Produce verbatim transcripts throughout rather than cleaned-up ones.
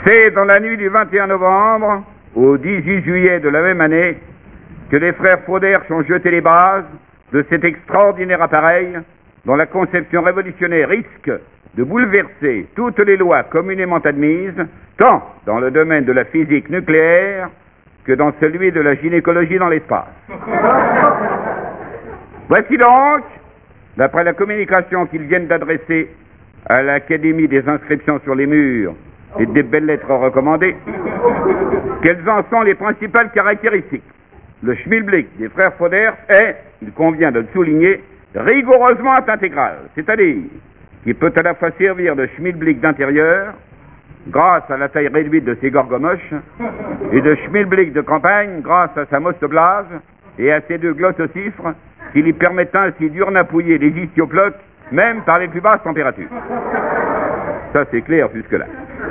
C'est dans la nuit du vingt et un novembre au dix-huit juillet de la même année que les frères Fauderche ont jeté les bases de cet extraordinaire appareil dont la conception révolutionnaire risque de bouleverser toutes les lois communément admises, tant dans le domaine de la physique nucléaire que dans celui de la gynécologie dans l'espace. Voici donc, d'après la communication qu'ils viennent d'adresser à l'Académie des inscriptions sur les murs et des belles lettres recommandées, quelles en sont les principales caractéristiques. Le schmilblick des frères Fauderche est, il convient de le souligner, rigoureusement intégral, c'est-à-dire qu'il peut à la fois servir de schmilblick d'intérieur, grâce à la taille réduite de ses gorgomoches, et de schmilblick de campagne, grâce à sa mostoblase et à ses deux glottocifres, qui lui permettent ainsi d'urnapouiller les istioploques, même par les plus basses températures. Ça, c'est clair jusque-là.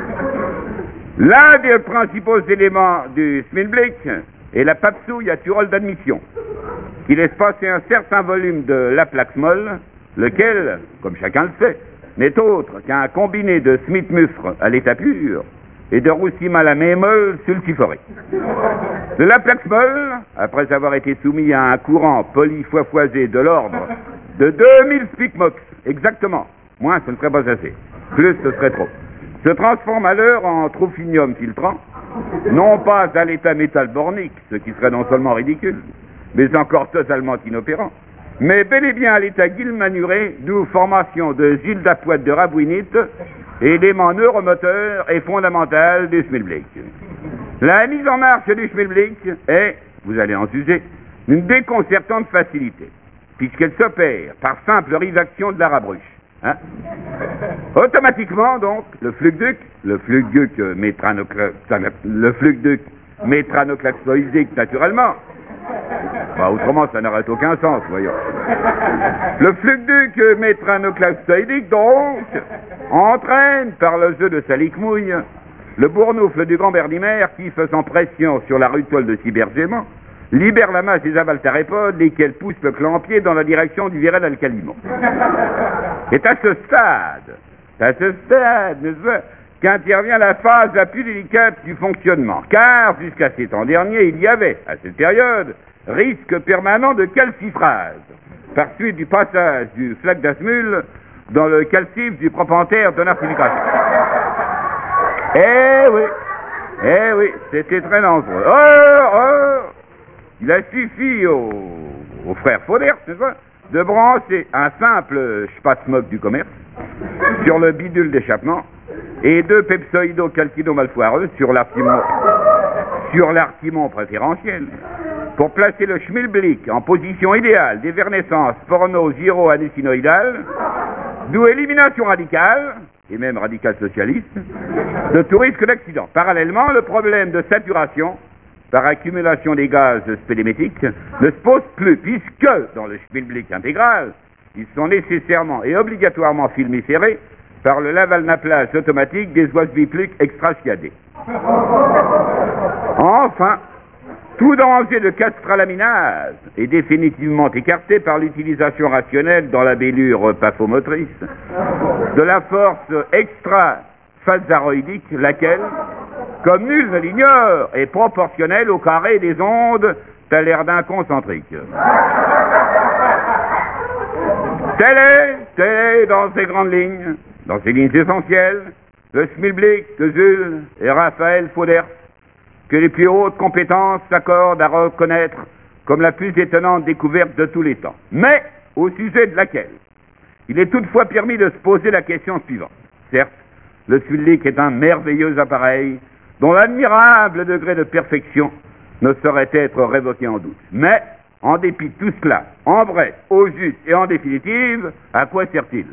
L'un des principaux éléments du schmilblick est la papsouille à turolle d'admission, qui laisse passer un certain volume de l'aplaxmol, lequel, comme chacun le sait, n'est autre qu'un combiné de smith-mufre à l'état pur et de roussimal à mémol sulfuré. De l'aplaxmol, après avoir été soumis à un courant polyfoisfoisé de l'ordre de deux mille spicmox, exactement, moins ce ne serait pas assez, plus ce serait trop, se transforme alors en trophinium filtrant, non pas à l'état métalbornique, ce qui serait non seulement ridicule, mais encore totalement inopérant, mais bel et bien à l'état guilmanuré, d'où formation de gildapoide de rabouinite, élément neuromoteur et fondamental du schmilblick. La mise en marche du schmilblick est, vous allez en juger, une déconcertante facilité, puisqu'elle s'opère par simple rivaction de la rabruche. Hein? Automatiquement, donc, le fluxduc, le fluxduc métranocla- le fluxduc métranoclaxoïdique, naturellement, bah, autrement, ça n'aurait aucun sens, voyons. Le fluxduc métranoclaxoïdique, donc, entraîne par le jeu de sa lique-mouille le bournoufle du grand Berdimer qui, faisant pression sur la rutole de cybergément, libère la masse des avaltarépodes, lesquels poussent le clampier dans la direction du virel alcalimon. C'est à ce stade, à ce stade, n'est-ce pas, qu'intervient la phase la plus délicate du fonctionnement, car jusqu'à ces temps derniers, il y avait, à cette période, risque permanent de calcifrage, par suite du passage du flaque d'Asmul dans le calcif du propentaire de narcification. Eh oui, eh oui, c'était très dangereux. Oh, oh, il a suffi aux, aux frères Fauderche, n'est-ce pas, de brancher un simple spasmoc du commerce sur le bidule d'échappement et deux pepsoïdo-calcino-malfoireux sur l'artimon, sur l'artimon préférentiel, pour placer le schmilblick en position idéale d'évernescence porno-gyro-hallucinoïdale, d'où élimination radicale, et même radicale socialiste, de tout risque d'accident. Parallèlement, le problème de saturation par accumulation des gaz spélémétiques ne se pose plus, puisque, dans le schmilblick intégral, ils sont nécessairement et obligatoirement filmiférés par le laval-naplage automatique des oisebiplucs extrachiadés. Enfin, tout danger de castralaminase est définitivement écarté par l'utilisation rationnelle dans la bélure paphomotrice de la force extra-phasaroïdique, laquelle, comme nul ne l'ignore, est proportionnelle au carré des ondes Talerdin concentriques. Tel est, tel est, dans ces grandes lignes, dans ces lignes essentielles, le schmilblick de Jules et Raphaël Fauderche, que les plus hautes compétences s'accordent à reconnaître comme la plus étonnante découverte de tous les temps. Mais, au sujet de laquelle, il est toutefois permis de se poser la question suivante. Certes, le schmilblick est un merveilleux appareil dont l'admirable degré de perfection ne saurait être révoqué en doute. Mais, en dépit de tout cela, en vrai, au juste et en définitive, à quoi sert-il?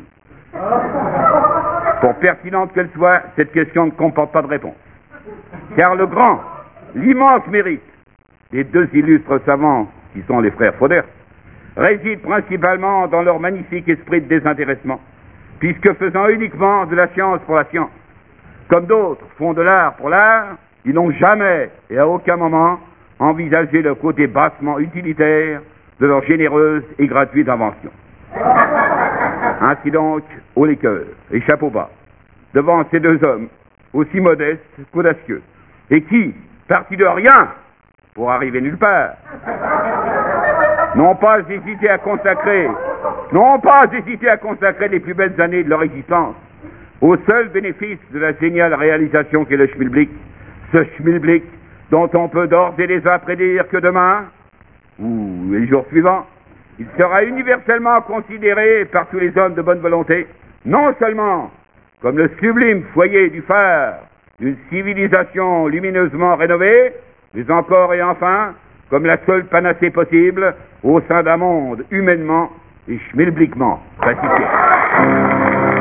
Pour pertinente qu'elle soit, cette question ne comporte pas de réponse. Car le grand, l'immense mérite des deux illustres savants qui sont les frères Fauderche réside principalement dans leur magnifique esprit de désintéressement, puisque faisant uniquement de la science pour la science, comme d'autres font de l'art pour l'art, ils n'ont jamais et à aucun moment envisagé le côté bassement utilitaire de leur généreuse et gratuite invention. Ainsi donc, haut les cœurs et chapeau bas, devant ces deux hommes aussi modeste qu'audacieux, et qui, partis de rien pour arriver nulle part, n'ont pas hésité à consacrer, n'ont pas hésité à consacrer les plus belles années de leur existence au seul bénéfice de la géniale réalisation qu'est le schmilblick, ce schmilblick dont on peut d'ores et déjà prédire que demain, ou les jours suivants, il sera universellement considéré par tous les hommes de bonne volonté, non seulement comme le sublime foyer du phare d'une civilisation lumineusement rénovée, mais encore et enfin comme la seule panacée possible au sein d'un monde humainement et schmilbliquement pacifié.